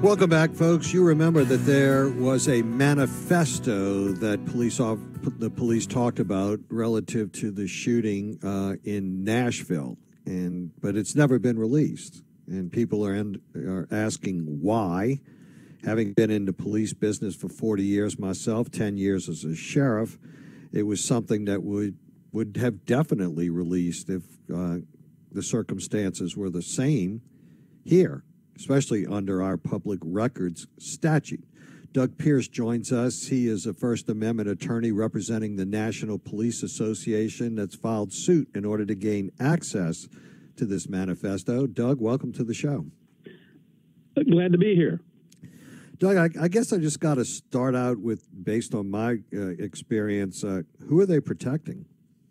Welcome back, folks. You remember that there was a manifesto that the police talked about relative to the shooting in Nashville, but it's never been released, and people are asking why. Having been in the police business for 40 years myself, 10 years as a sheriff, it was something that would have definitely released if the circumstances were the same here, especially under our public records statute. Doug Pierce joins us. He is a First Amendment attorney representing the National Police Association that's filed suit in order to gain access to this manifesto. Doug, welcome to the show. Glad to be here. Doug, I guess I just got to start out with, based on my experience, who are they protecting?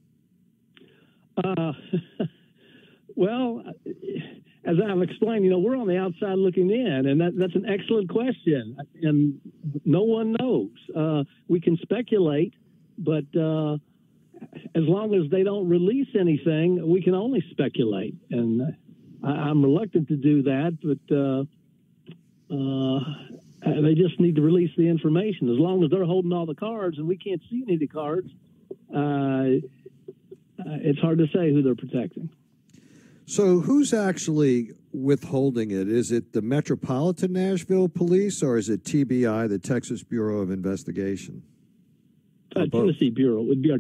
Well, as I've explained, we're on the outside looking in, and that's an excellent question, and no one knows. We can speculate, but as long as they don't release anything, we can only speculate, and I'm reluctant to do that, but they just need to release the information. As long as they're holding all the cards and we can't see any of the cards, it's hard to say who they're protecting. So who's actually withholding it? Is it the Metropolitan Nashville Police, or is it TBI, the Texas Bureau of Investigation? Tennessee Bureau would be our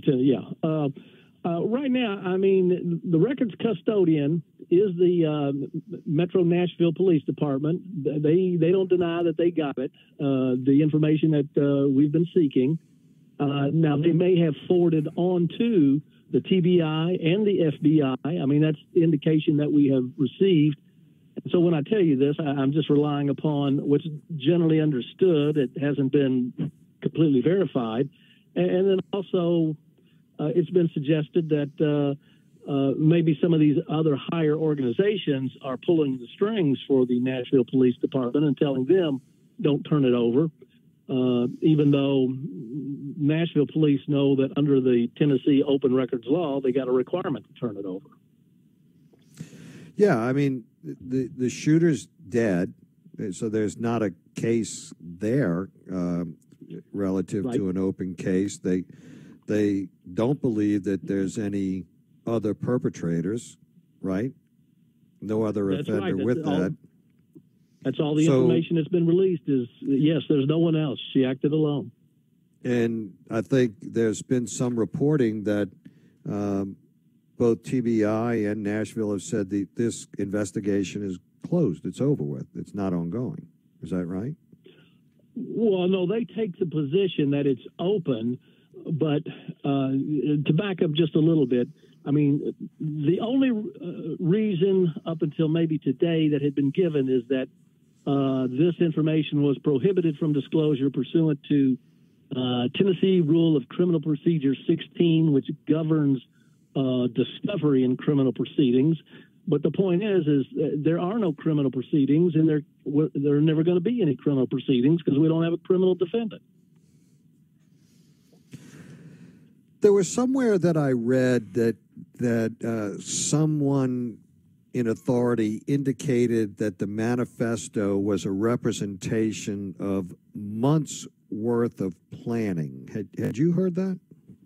right now, I mean, the records custodian is the Metro Nashville Police Department. They don't deny that they got it, the information that we've been seeking. Now, they may have forwarded on to the TBI and the FBI. I mean, that's the indication that we have received. So when I tell you this, I'm just relying upon what's generally understood. It hasn't been completely verified. And then also, it's been suggested that maybe some of these other higher organizations are pulling the strings for the Nashville Police Department and telling them, don't turn it over, even though Nashville police know that under the Tennessee Open Records Law, they got a requirement to turn it over. Yeah, I mean, the shooter's dead, so there's not a case there relative to an open case. They don't believe that there's any other perpetrators, right? No other offender with that. That's all the information that's been released is, yes, there's no one else. She acted alone. And I think there's been some reporting that both TBI and Nashville have said that this investigation is closed. It's over with. It's not ongoing. Is that right? Well, no, they take the position that it's open, but to back up just a little bit, I mean, the only reason up until maybe today that had been given is that this information was prohibited from disclosure pursuant to Tennessee Rule of Criminal Procedure 16, which governs discovery in criminal proceedings. But the point is there are no criminal proceedings, and there are never going to be any criminal proceedings because we don't have a criminal defendant. There was somewhere that I read that someone in authority indicated that the manifesto was a representation of months' worth of planning. Had you heard that?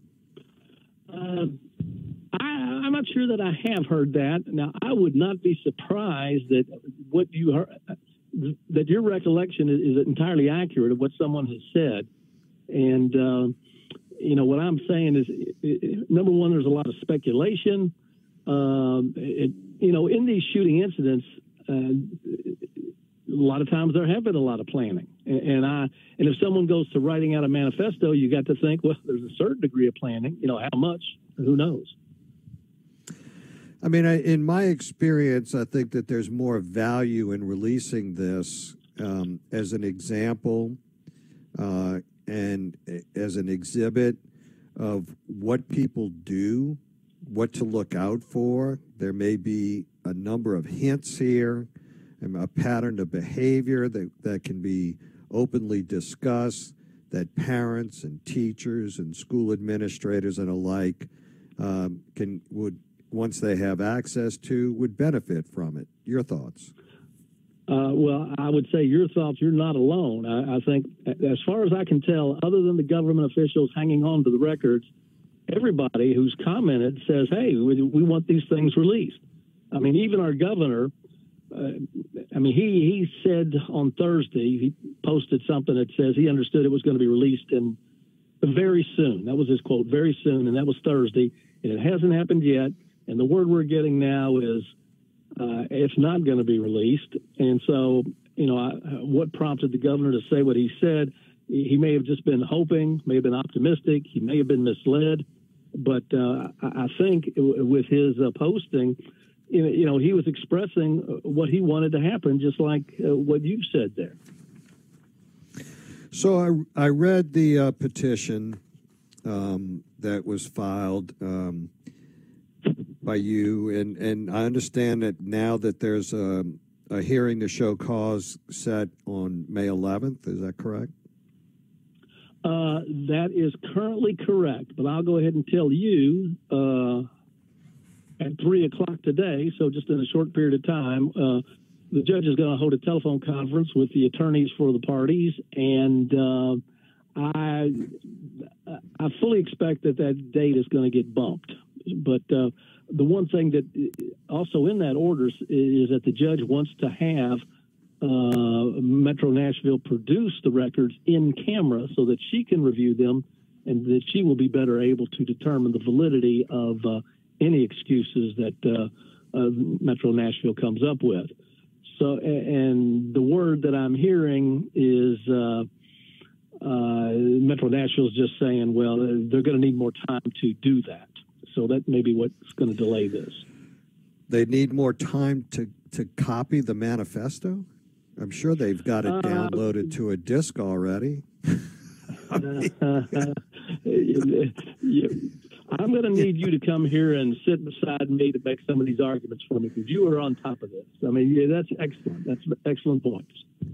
I'm not sure that I have heard that. Now, I would not be surprised that what you heard, that your recollection is entirely accurate of what someone has said. And, what I'm saying is, number one, there's a lot of speculation. In these shooting incidents, a lot of times there have been a lot of planning. And if someone goes to writing out a manifesto, you got to think, well, there's a certain degree of planning. How much? Who knows? I mean, in my experience, I think that there's more value in releasing this as an example and as an exhibit of what people do, what to look out for. There may be a number of hints here, a pattern of behavior that can be openly discussed, that parents and teachers and school administrators and alike would once they have access to, would benefit from it. Your thoughts? Well, I would say your thoughts, you're not alone. I think, as far as I can tell, other than the government officials hanging on to the records, everybody who's commented says, hey, we want these things released. I mean, even our governor, he said on Thursday, he posted something that says he understood it was going to be released in very soon. That was his quote, very soon, and that was Thursday. And it hasn't happened yet. And the word we're getting now is it's not going to be released. And so, what prompted the governor to say what he said? He may have just been hoping, may have been optimistic. He may have been misled. But I think with his posting, he was expressing what he wanted to happen, just like what you said there. So I read the petition that was filed by you, and I understand that now that there's a hearing to show cause set on May 11th. Is that correct? That is currently correct, but I'll go ahead and tell you at 3 o'clock today, so just in a short period of time, the judge is going to hold a telephone conference with the attorneys for the parties, and I fully expect that date is going to get bumped. But the one thing that also in that order is that the judge wants to have Metro Nashville produce the records in camera so that she can review them and that she will be better able to determine the validity of any excuses that Metro Nashville comes up with. So, and the word that I'm hearing is Metro Nashville is just saying, well, they're going to need more time to do that. So that may be what's going to delay this. They need more time to copy the manifesto? I'm sure they've got it downloaded to a disk already. I'm going to need you to come here and sit beside me to make some of these arguments for me, because you are on top of this. I mean, yeah, that's excellent. That's excellent points.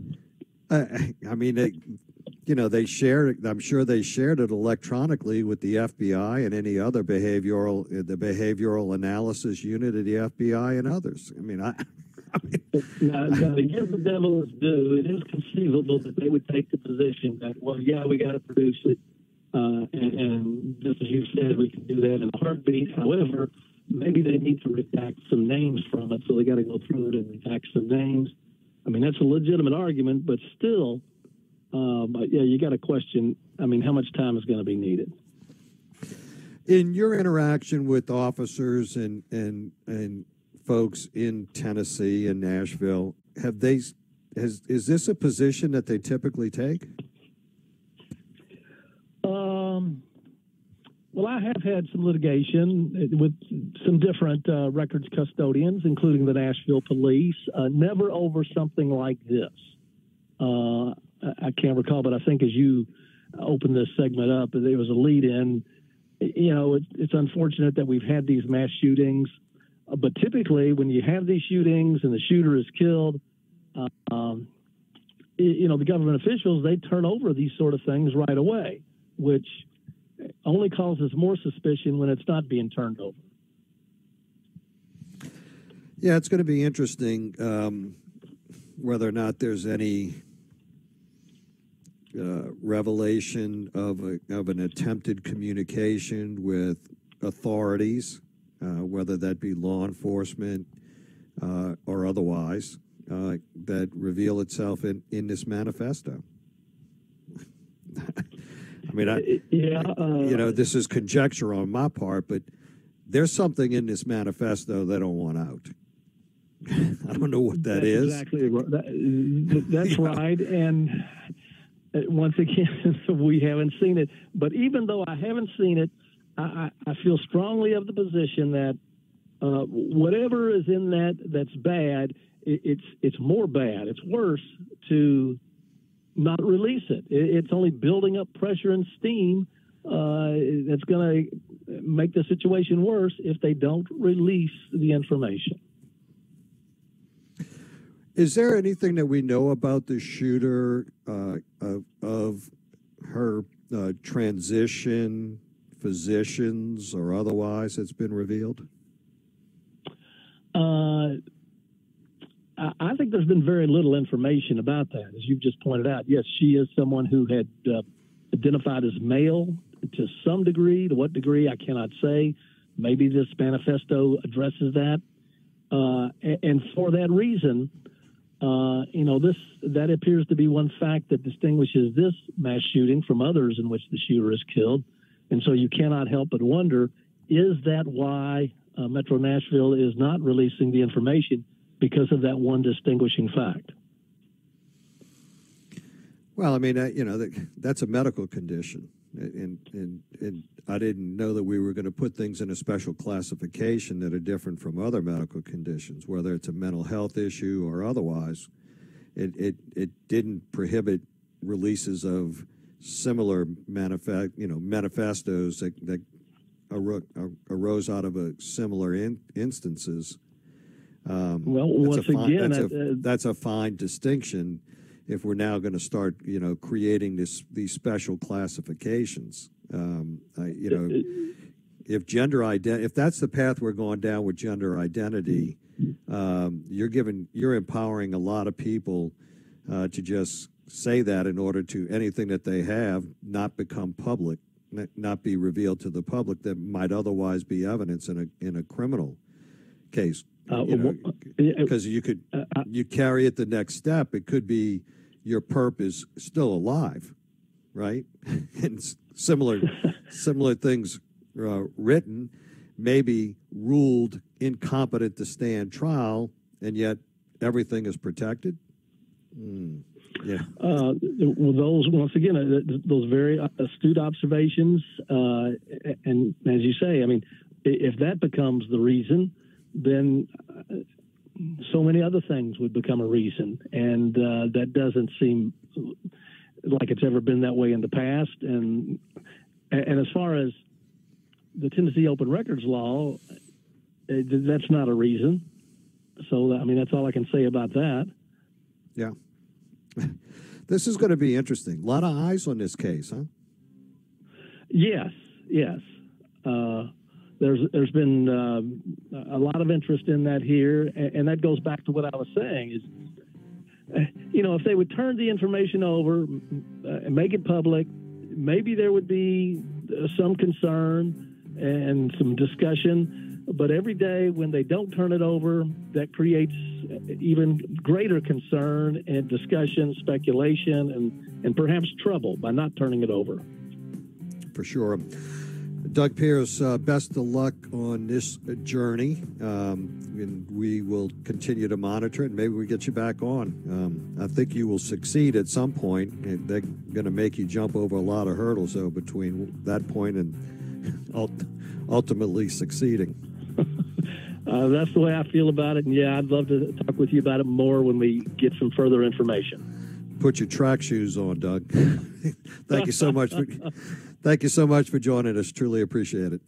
They shared it. I'm sure they shared it electronically with the FBI and any other behavioral analysis unit of the FBI and others. Now, to give the devil his due, it is conceivable that they would take the position that, well, yeah, we got to produce it. And just as you said, we can do that in a heartbeat. However, maybe they need to redact some names from it, so they got to go through it and redact some names. I mean, that's a legitimate argument, but still, but yeah, you got to question, how much time is going to be needed. In your interaction with officers and folks in Tennessee and Nashville, is this a position that they typically take? Well, I have had some litigation with some different records custodians, including the Nashville Police, never over something like this. I can't recall, but I think as you opened this segment up, there was a lead-in. It's unfortunate that we've had these mass shootings, but typically when you have these shootings and the shooter is killed, the government officials, they turn over these sort of things right away, which only causes more suspicion when it's not being turned over. Yeah, it's going to be interesting whether or not there's any revelation of an attempted communication with authorities, whether that be law enforcement or otherwise, that reveal itself in this manifesto. This is conjecture on my part, but there's something in this manifesto they don't want out. I don't know what that's exactly right. That's right. And once again, we haven't seen it. But even though I haven't seen it, I feel strongly of the position that whatever is in that's bad, it's more bad. It's worse to not release it. It's only building up pressure and steam that's going to make the situation worse if they don't release the information. Is there anything that we know about the shooter of her transition, physicians, or otherwise that's been revealed? I think there's been very little information about that, as you've just pointed out. Yes, she is someone who had identified as male to some degree. To what degree, I cannot say. Maybe this manifesto addresses that. And for that reason, that appears to be one fact that distinguishes this mass shooting from others in which the shooter is killed. And so you cannot help but wonder, is that why Metro Nashville is not releasing the information, because of that one distinguishing fact? Well, I mean, that's a medical condition. And I didn't know that we were going to put things in a special classification that are different from other medical conditions, whether it's a mental health issue or otherwise. It didn't prohibit releases of similar manifestos that arose out of similar instances. That's a fine distinction. If we're now going to start, creating these special classifications, if that's the path we're going down with gender identity, you're empowering a lot of people to just say that in order to anything that they have not become public, not be revealed to the public that might otherwise be evidence in a criminal case. Because you carry it the next step. It could be your perp is still alive, right? And similar things written, maybe ruled incompetent to stand trial, and yet everything is protected. Yeah. Those, once again, those very astute observations, and as you say, I mean, if that becomes the reason, then so many other things would become a reason, and that doesn't seem like it's ever been that way in the past. And as far as the Tennessee Open Records law, that's not a reason. So, I mean, that's all I can say about that. Yeah. This is going to be interesting. A lot of eyes on this case, huh? Yes. There's been a lot of interest in that here, and that goes back to what I was saying is, if they would turn the information over and make it public, maybe there would be some concern and some discussion. But every day when they don't turn it over, that creates even greater concern and discussion, speculation, and perhaps trouble by not turning it over. For sure. Doug Pierce, best of luck on this journey, and we will continue to monitor it. Maybe we get you back on. I think you will succeed at some point, and they're going to make you jump over a lot of hurdles, though, between that point and ultimately succeeding. That's the way I feel about it, and yeah, I'd love to talk with you about it more when we get some further information. Put your track shoes on, Doug. Thank you so much. Thank you so much for joining us. Truly appreciate it.